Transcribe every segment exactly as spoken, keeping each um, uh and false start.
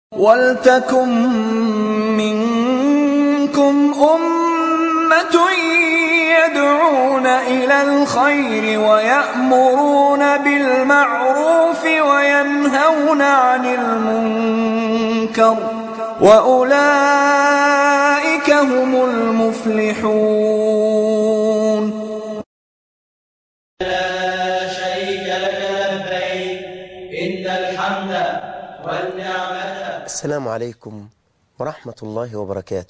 وَلْتَكُن مِّنكُمْ أُمَّةٌ يَدْعُونَ إِلَى الْخَيْرِ وَيَأْمُرُونَ بِالْمَعْرُوفِ وَيَنْهَوْنَ عَنِ الْمُنكَرِ ۚ وَأُولَٰئِكَ هُمُ الْمُفْلِحُونَ. لا شريك لك لبيك إن الحمد والنعمة. السلام عليكم ورحمة الله وبركاته.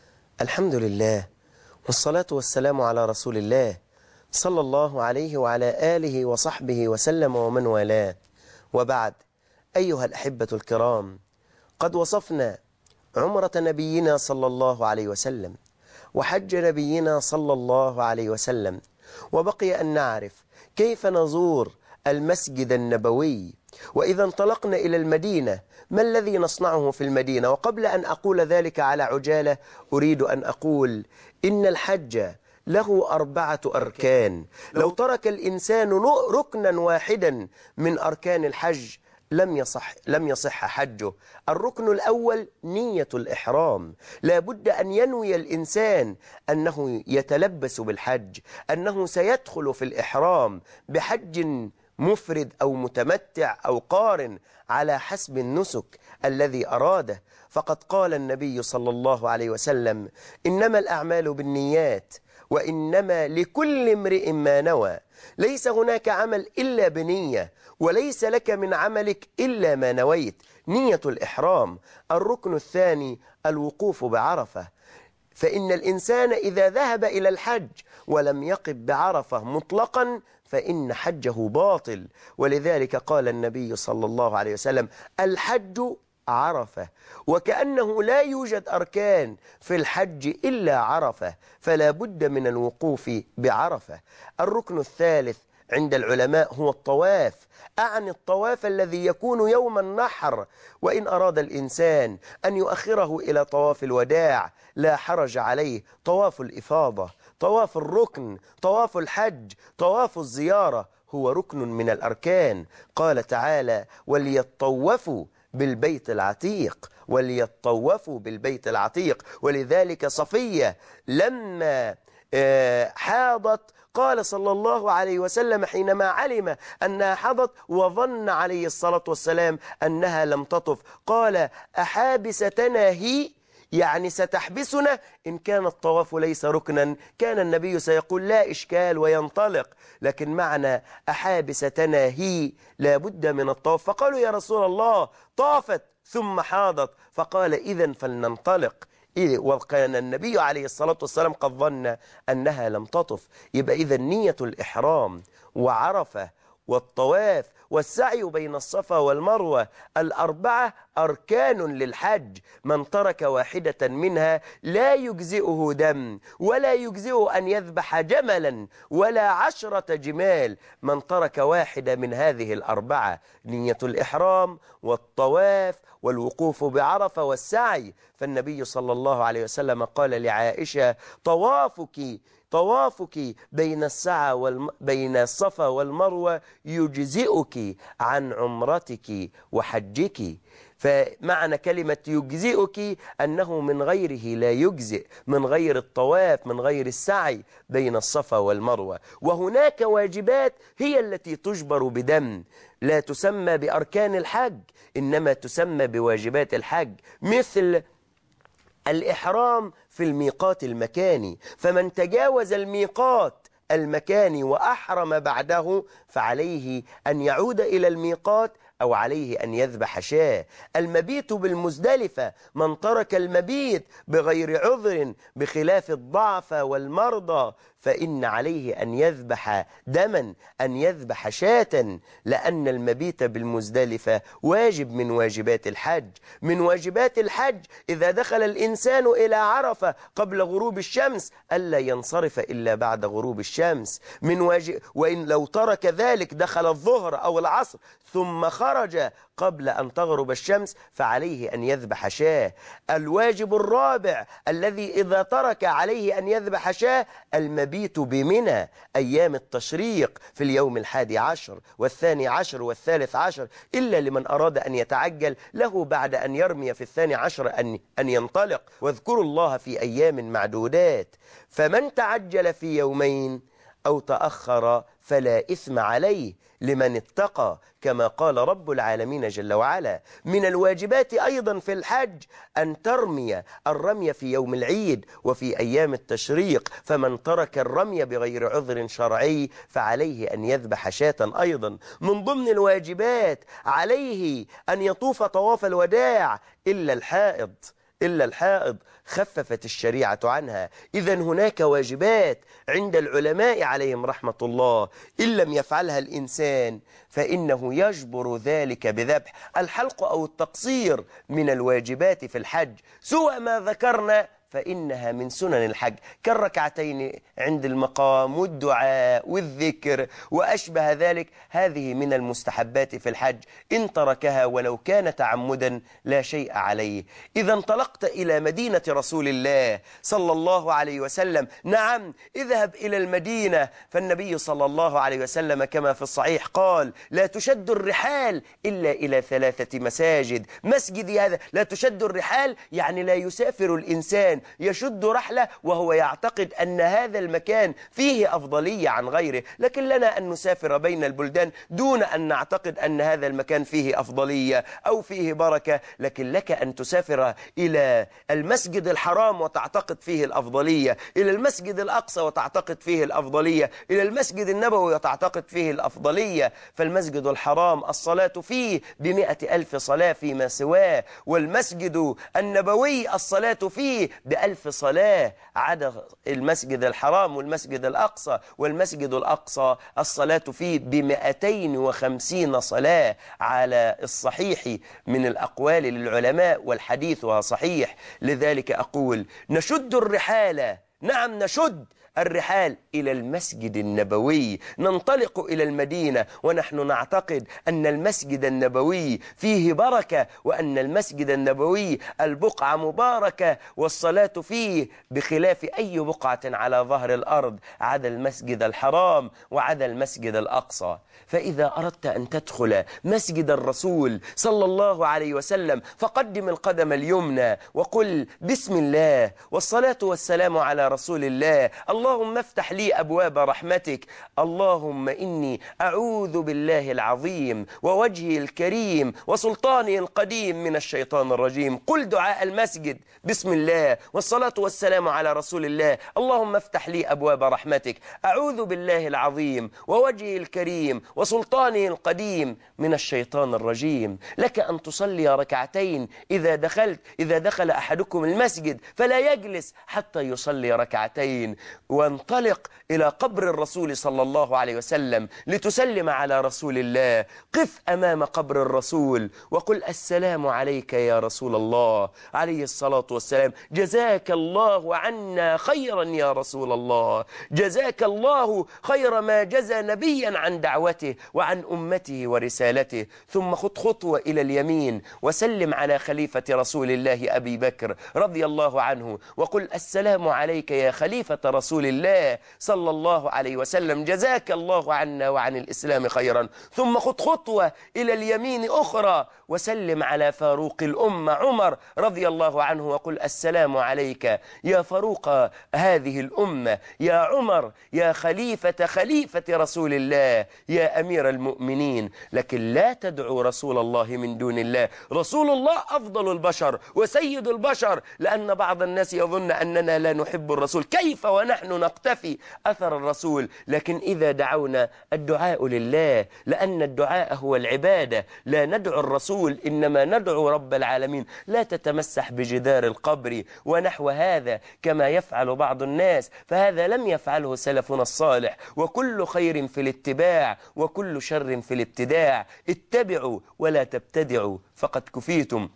الحمد لله والصلاة والسلام على رسول الله صلى الله عليه وعلى آله وصحبه وسلم ومن والاه، وبعد. أيها الأحبة الكرام، قد وصفنا عمرة نبينا صلى الله عليه وسلم وحج نبينا صلى الله عليه وسلم، وبقي أن نعرف كيف نزور المسجد النبوي، وإذا انطلقنا إلى المدينة ما الذي نصنعه في المدينة. وقبل أن أقول ذلك على عجالة أريد أن أقول إن الحج له أربعة أركان. لو ترك الإنسان ركنا واحدا من أركان الحج لم يصح لم يصح حجه. الركن الأول نية الإحرام. لا بد أن ينوي الإنسان أنه يتلبس بالحج، أنه سيدخل في الإحرام بحج مفرد أو متمتع أو قارن على حسب النسك الذي أراده. فقد قال النبي صلى الله عليه وسلم: إنما الأعمال بالنيات وإنما لكل امرئ ما نوى. ليس هناك عمل إلا بنية، وليس لك من عملك إلا ما نويت. نية الإحرام. الركن الثاني الوقوف بعرفة، فإن الإنسان إذا ذهب إلى الحج ولم يقف بعرفة مطلقا فإن حجه باطل. ولذلك قال النبي صلى الله عليه وسلم: الحج عرفة. وكأنه لا يوجد أركان في الحج إلا عرفة، فلا بد من الوقوف بعرفة. الركن الثالث عند العلماء هو الطواف. أعني الطواف الذي يكون يوم النحر، وإن أراد الإنسان أن يؤخره إلى طواف الوداع لا حرج عليه. طواف الإفاضة، طواف الركن، طواف الحج، طواف الزيارة هو ركن من الأركان. قال تعالى: وليطوفوا بالبيت العتيق، وليطوفوا بالبيت العتيق. ولذلك صفية لما حاضت قال صلى الله عليه وسلم حينما علم أنها حضت وظن عليه الصلاة والسلام أنها لم تطف، قال: أحابستنا هي؟ يعني ستحبسنا؟ إن كان الطواف ليس ركنا كان النبي سيقول لا إشكال وينطلق، لكن معنى أحابستنا هي لا بد من الطواف. فقالوا: يا رسول الله طافت ثم حاضت. فقال: إذن فلننطلق. وكان النبي عليه الصلاة والسلام قد ظن أنها لم تطف. يبقى إذا نية الإحرام وعرفة والطواف والسعي بين الصفا والمروة الأربعة أركان للحج. من ترك واحدة منها لا يجزئه دم، ولا يجزئه أن يذبح جملا ولا عشرة جمال. من ترك واحدة من هذه الأربعة، نية الإحرام والطواف والوقوف بعرفة والسعي. فالنبي صلى الله عليه وسلم قال لعائشة: طوافك طوافك بين السعى والم... بين الصفا والمروة يجزئك عن عمرتك وحجك. فمعنى كلمة يجزئك أنه من غيره لا يجزئ، من غير الطواف، من غير السعي بين الصفا والمروة. وهناك واجبات هي التي تجبر بدم، لا تسمى بأركان الحج إنما تسمى بواجبات الحج، مثل الإحرام في الميقات المكاني. فمن تجاوز الميقات المكاني وأحرم بعده فعليه أن يعود إلى الميقات أو عليه أن يذبح شاة. المبيت بالمزدلفة، من ترك المبيت بغير عذر بخلاف الضعف والمرضى فإن عليه أن يذبح دما، أن يذبح شاة، لأن المبيت بالمزدلفة واجب من واجبات الحج. من واجبات الحج إذا دخل الإنسان إلى عرفة قبل غروب الشمس ألا ينصرف إلا بعد غروب الشمس. من واجب وإن لو ترك ذلك دخل الظهر أو العصر ثم خرج قبل أن تغرب الشمس فعليه أن يذبح شاة. الواجب الرابع الذي إذا ترك عليه أن يذبح شاة المبيت المبيت بمنى أيام التشريق في اليوم الحادي عشر والثاني عشر والثالث عشر، إلا لمن أراد أن يتعجل له بعد أن يرمي في الثاني عشر أن, أن ينطلق. واذكروا الله في أيام معدودات، فمن تعجل في يومين أو تأخر فلا إثم عليه لمن اتقى، كما قال رب العالمين جل وعلا. من الواجبات أيضا في الحج أن ترمي الرمي في يوم العيد وفي أيام التشريق، فمن ترك الرمي بغير عذر شرعي فعليه أن يذبح شاة. أيضا من ضمن الواجبات عليه أن يطوف طواف الوداع إلا الحائض إلا الحائض خففت الشريعة عنها. إذن هناك واجبات عند العلماء عليهم رحمة الله إن لم يفعلها الإنسان فإنه يجبر ذلك بذبح. الحلق أو التقصير من الواجبات في الحج، سوى ما ذكرنا فإنها من سنن الحج، كالركعتين عند المقام والدعاء والذكر وأشبه ذلك. هذه من المستحبات في الحج، إن تركها ولو كان تعمدا لا شيء عليه. إذا انطلقت إلى مدينة رسول الله صلى الله عليه وسلم، نعم اذهب إلى المدينة، فالنبي صلى الله عليه وسلم كما في الصحيح قال: لا تشد الرحال إلا إلى ثلاثة مساجد. مسجدي هذا، لا تشد الرحال يعني لا يسافر الإنسان يشد رحلة وهو يعتقد أن هذا المكان فيه أفضلية عن غيره، لكن لنا أن نسافر بين البلدان دون أن نعتقد أن هذا المكان فيه أفضلية أو فيه بركة. لكن لك أن تسافر إلى المسجد الحرام وتعتقد فيه الأفضلية، إلى المسجد الأقصى وتعتقد فيه الأفضلية، إلى المسجد النبوي وتعتقد فيه الأفضلية. فالمسجد الحرام الصلاة فيه بمئة ألف صلاة فيما سواه، والمسجد النبوي الصلاة فيه بألف صلاة، عدا المسجد الحرام والمسجد الأقصى. والمسجد الأقصى الصلاة فيه بمئتين وخمسين صلاة على الصحيح من الأقوال للعلماء، والحديثها صحيح. لذلك أقول نشد الرحال، نعم نشد الرحال إلى المسجد النبوي، ننطلق إلى المدينة ونحن نعتقد أن المسجد النبوي فيه بركة، وأن المسجد النبوي البقعة مباركة والصلاة فيه بخلاف أي بقعة على ظهر الأرض عدا المسجد الحرام وعدا المسجد الأقصى. فإذا أردت أن تدخل مسجد الرسول صلى الله عليه وسلم فقدم القدم اليمنى وقل: بسم الله والصلاة والسلام على رسول الله، اللهم افتح لي أبواب رحمتك، اللهم إني أعوذ بالله العظيم ووجهه الكريم وسلطانه القديم من الشيطان الرجيم. قل دعاء المسجد: بسم الله والصلاة والسلام على رسول الله، اللهم افتح لي أبواب رحمتك، أعوذ بالله العظيم ووجهه الكريم وسلطانه القديم من الشيطان الرجيم. لك أن تصلي ركعتين إذا دخلت إذا دخل أحدكم المسجد فلا يجلس حتى يصلي ركعتين، وانطلق إلى قبر الرسول صلى الله عليه وسلم لتسلم على رسول الله. قف أمام قبر الرسول وقل: السلام عليك يا رسول الله عليه الصلاة والسلام، جزاك الله عنا خيرا يا رسول الله، جزاك الله خير ما جزى نبيا عن دعوته وعن أمته ورسالته. ثم خط خطوة إلى اليمين وسلم على خليفة رسول الله أبي بكر رضي الله عنه وقل: السلام عليك يا خليفة رسول الله صلى الله عليه وسلم، جزاك الله عنا وعن الإسلام خيرا. ثم خط خطوة إلى اليمين أخرى وسلم على فاروق الأمة عمر رضي الله عنه وقل: السلام عليك يا فاروق هذه الأمة، يا عمر، يا خليفة خليفة رسول الله، يا أمير المؤمنين. لكن لا تدعو رسول الله من دون الله. رسول الله أفضل البشر وسيد البشر، لأن بعض الناس يظن أننا لا نحب الرسول، كيف ونحن نقتفي أثر الرسول؟ لكن إذا دعونا الدعاء لله، لأن الدعاء هو العبادة، لا ندعو الرسول إنما ندعو رب العالمين. لا تتمسح بجدار القبر ونحو هذا كما يفعل بعض الناس، فهذا لم يفعله سلفنا الصالح. وكل خير في الاتباع وكل شر في الابتداع، اتبعوا ولا تبتدعوا فقد كفيتم.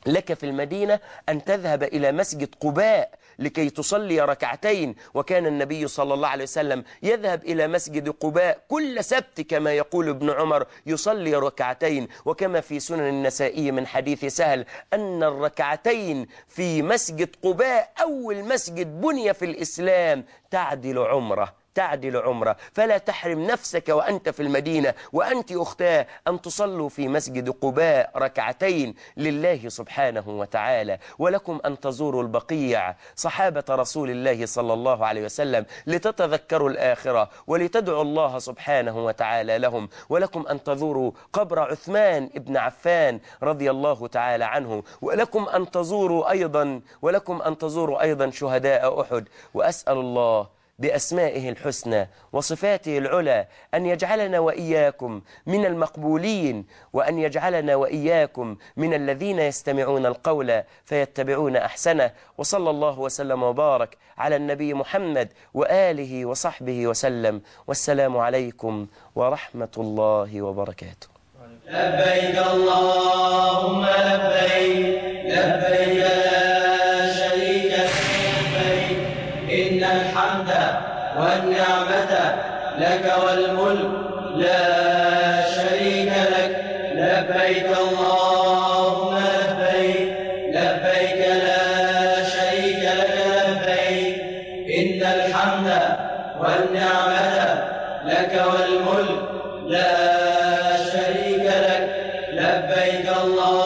لك في المدينة أن تذهب إلى مسجد قباء لكي تصلي ركعتين. وكان النبي صلى الله عليه وسلم يذهب إلى مسجد قباء كل سبت كما يقول ابن عمر يصلي ركعتين. وكما في سنن النسائي من حديث سهل أن الركعتين في مسجد قباء أول مسجد بني في الإسلام تعدل عمره تعدل عمره. فلا تحرم نفسك وأنت في المدينة وأنت أختاه أن تصلوا في مسجد قباء ركعتين لله سبحانه وتعالى. ولكم أن تزوروا البقيع صحابة رسول الله صلى الله عليه وسلم لتتذكروا الآخرة ولتدعوا الله سبحانه وتعالى لهم. ولكم أن تزوروا قبر عثمان ابن عفان رضي الله تعالى عنه. ولكم أن تزوروا أيضا ولكم أن تزوروا أيضا شهداء أحد. وأسأل الله بأسمائه الحسنى وصفاته العلى أن يجعلنا وإياكم من المقبولين، وأن يجعلنا وإياكم من الذين يستمعون القول فيتبعون أحسنه. وصلى الله وسلم وبارك على النبي محمد وآله وصحبه وسلم. والسلام عليكم ورحمة الله وبركاته. لبيك اللهم لبيك لبيك لا شريك لك إن الحمد والنعمة لك والملك لا شريك لك. لبيك اللهم لبيك لبيك لا شريك لك لبيك إن الحمد والنعمة لك والملك لا شريك لك. لبيك اللهم